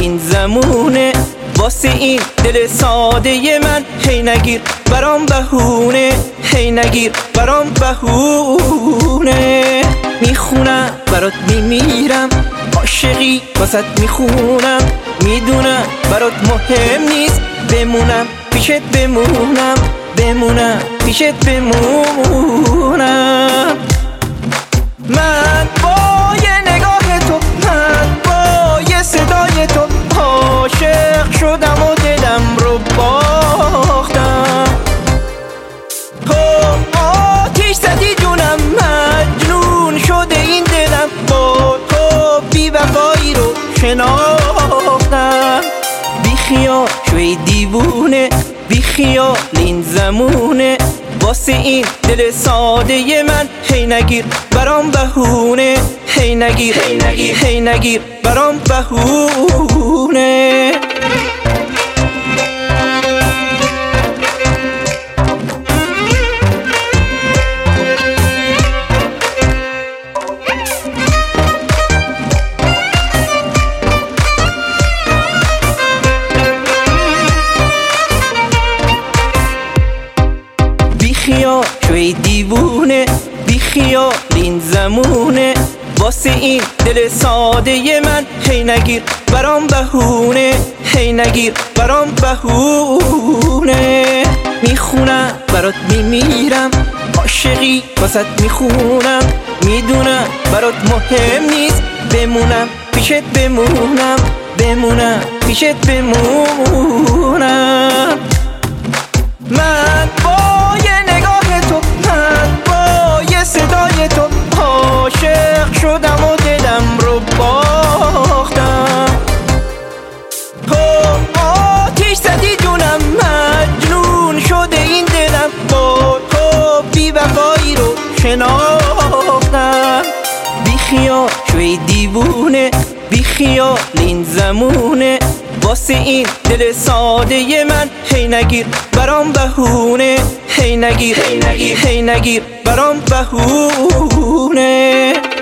این زمونه، واسه این دل ساده من هی نگیر برام بهونه، هی نگیر برام بهونه. میخونم برات میمیرم، عاشقی واسط میخونم، میدونم برات مهم نیست بمونم پیشت، بمونم پیشت بمونم. من با یه نگاه تو، من با یه صدای تو عاشق شدم و دلم رو باختم. تو آتیش زدی جونم، مجنون شده این دلم، با تو بی‌وفایی رو شناختم. بیخیال شوی دیوونه، بیخیال این زمونه، واسه این دل ساده من هی نگیر برام بهونه، هی نگیر هی نگیر برام بهونه. بیخیال شوی دیوونه، بیخیال این زمونه، واسه این دل ساده من هی نگیر برام بهونه، هی نگیر برام بهونه. میخونم برات میمیرم، عاشقی واسط میخونم، میدونم برات مهم نیست بمونم پیشت، بمونم پیشت بمونم. من با یه نگاه تو، من با یه صدای تو عاشق شدم و دلم رو باختم. تو آتیش زدی جونم، مجنون شده این دلم، با تو بی‌وفایی رو شناختم. بیخیال شوی دیوونه، بیخیال این زمونه، واسه این دل ساده من هی نگیر برام بهونه، هی نگیر برام بهونه.